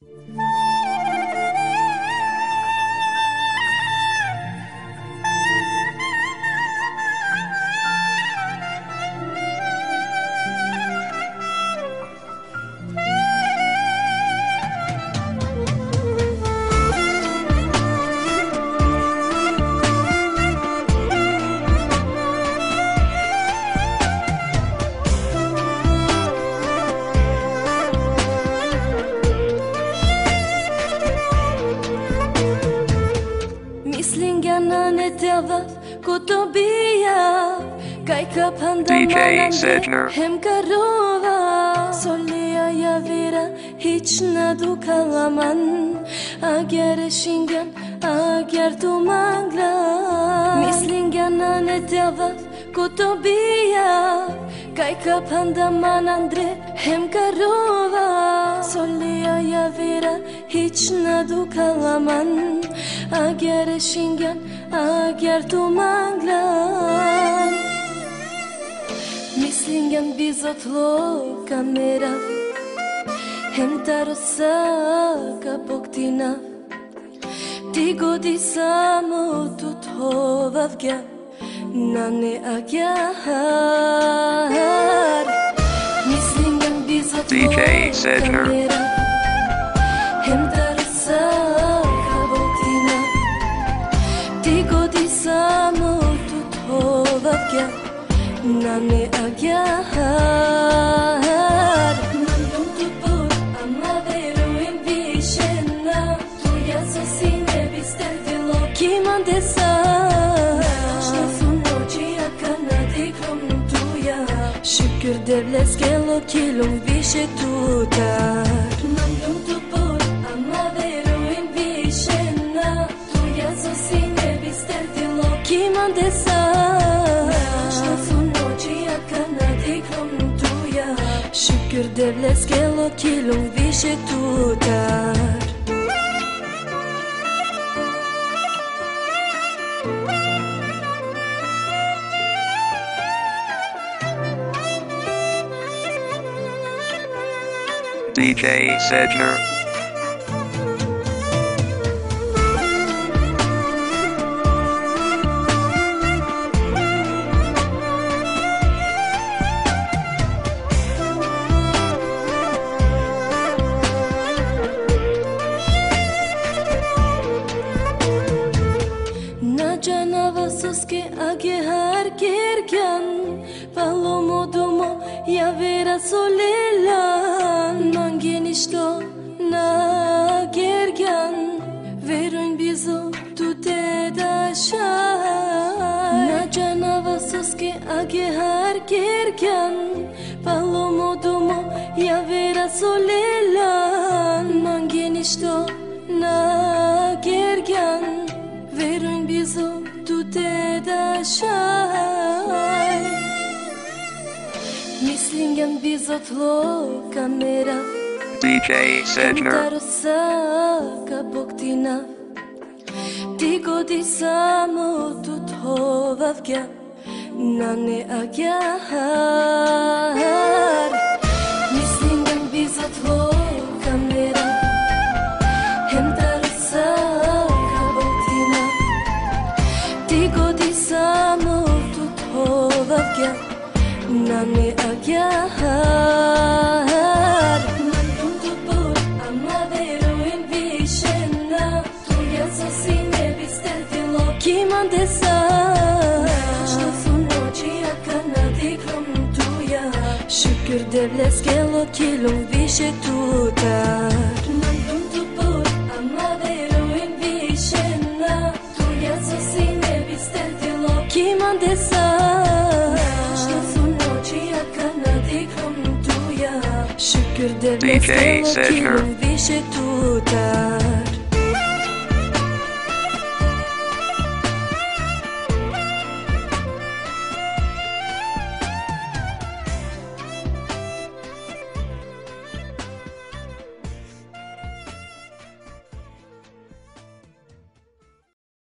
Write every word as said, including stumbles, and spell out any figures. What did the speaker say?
D J Sedner. Hem karova Solia javira Hiç na dukalaman Ager shingen Ager tu mangla Mislingana ne djava Ko to bija Kaj ka pandaman andre Hem karova Solia javira Hiç na dukalaman Ager shingen Ager tu mangla Mislingen bizotlo kamera Hem tarosa kapoktina Ti godi samo tut hovavgja Nane agyar Mislingen bizotlo D J Sedner. kamera Hem tarosa kapoktina Ti godi samo tut hovavgja Nane agyar Nandum tu por amavero in vishena Tuja sosine bistevilo Kiman desa Što su noći jaka nad ikrom tuja Şükür devles gelo kilum više tutar Nandum tu por amavero in vishena Tuja sosine bistevilo Kiman desa Şükür devles gelo kilum više tutar D J Sedner. Soske age har kerkan Palomo dumo javera solelan Mangen ishto na gergan Veruin bizo tu te dashan Na janava soske age har kerkan Palomo dumo javera solelan Mangen ishto na gergan Veruin bizo tu te dashay Mislingen bizotlo kamera D J Sedner. Tarosa kapoktina Ti godi samo tut hovavgja Nane agyar Mislingen bizotlo kamera Hem tarosa kapoktina Ti godi samo tut hovavgja Nane agyar Nandum tu por amavero in vishena Tuja sosine bistevilo Kiman desa Što su noći jaka nad ikrom tuja Şükür devles gelo kilum više tutar Nandum tu por amavero in vishena Tuja sosine bistevilo Kiman desa Što su noći jaka nad ikrom tuja Şükür devles D J gelo Sedner. kilum više tutar